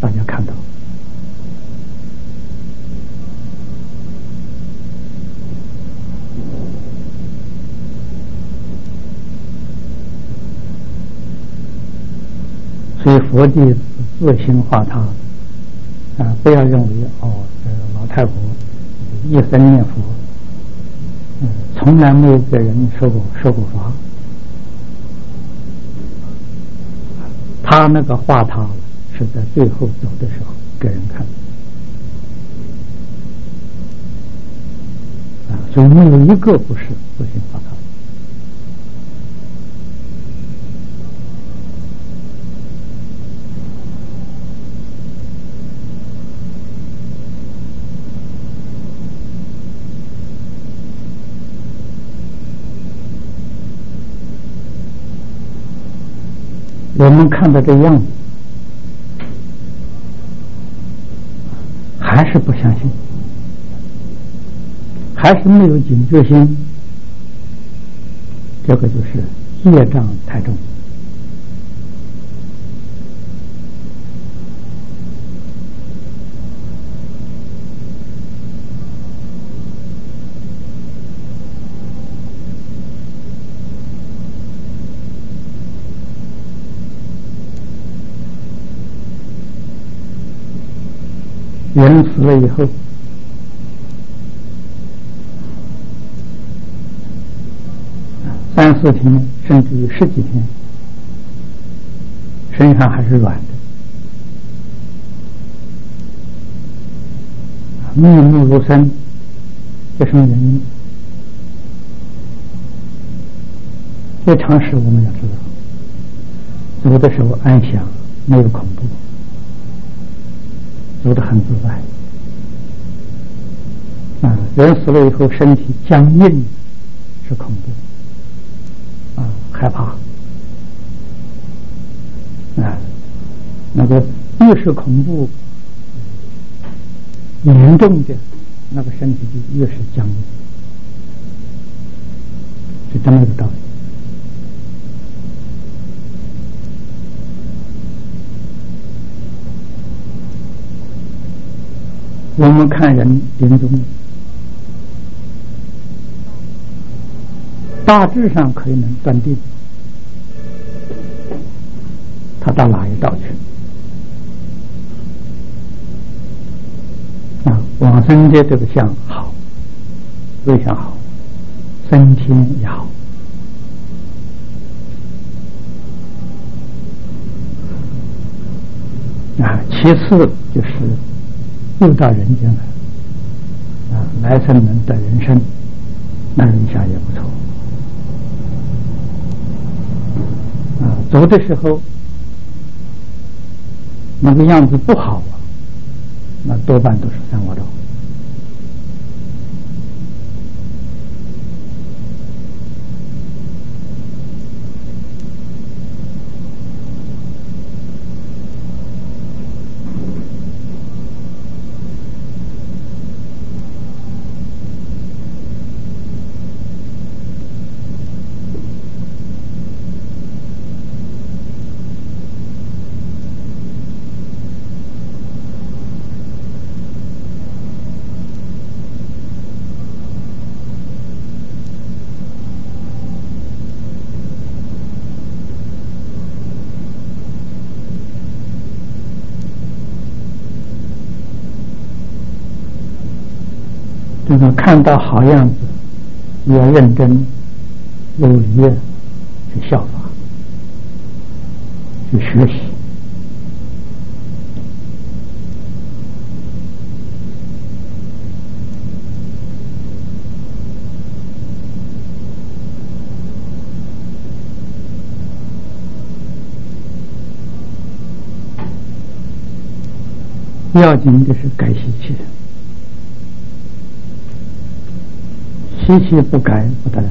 大家看到。所以佛弟子自心化他不要认为这个老太婆一生念佛，从来没有给人说过法。他那个化他是在最后走的时候给人看所以没有一个不是自心化他。我们看到这样子，还是不相信，还是没有警觉心，这个就是业障太重。人死了以后，3、4天，甚至于10几天，身上还是软的，面目如生，这什么原因？这常识我们要知道，走的时候安详，没有恐怖。走得很自在人死了以后身体僵硬是恐怖害怕那个越是恐怖严重的那个身体就越是僵硬，是这么一个道理。我们看人临终，大致上可以能断定他到哪一道去往生的这个相好，非常好，升天也好其次就是又到人间来来生能得人生，那一下也不错走的时候那个样子不好那多半都是三恶道。这个看到好样子要认真努力去效法去学习要紧的是改习气，习气不改不得了。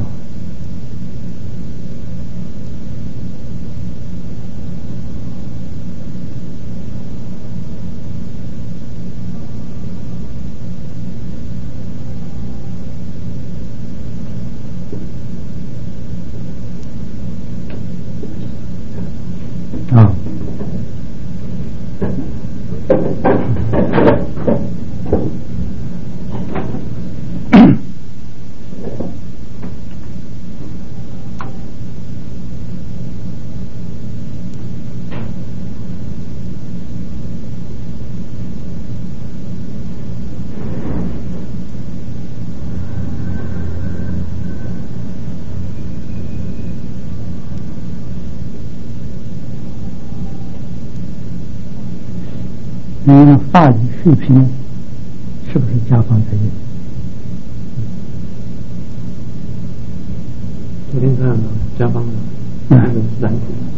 用法语视频是不是家方在印？ 昨天看了家方的那个蓝图。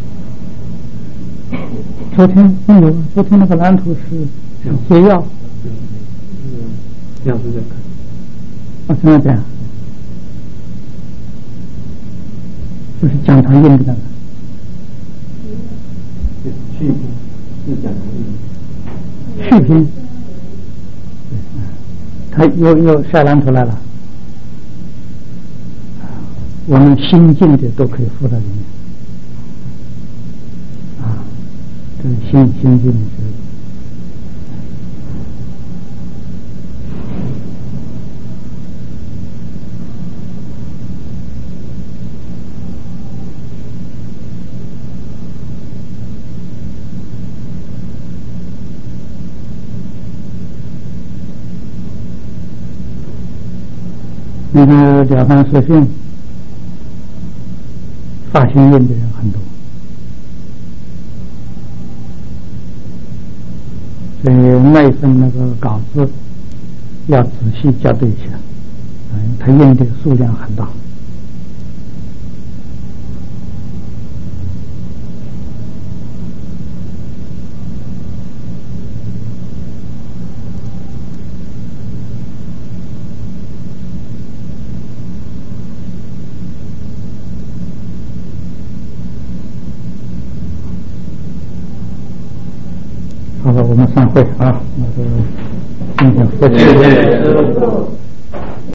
昨天那个蓝图是接要， 那个要是在看。 怎么讲？就是讲堂印的那个。 视频是讲堂印。 视频。他又下蓝图来了。我们新进的都可以附到里面。这是新进的这个。那个《了凡四训》发心印的人很多，所以那一份那个稿子要仔细校对一下，他印的数量很大。好了，我们散会啊！那个今天佛七。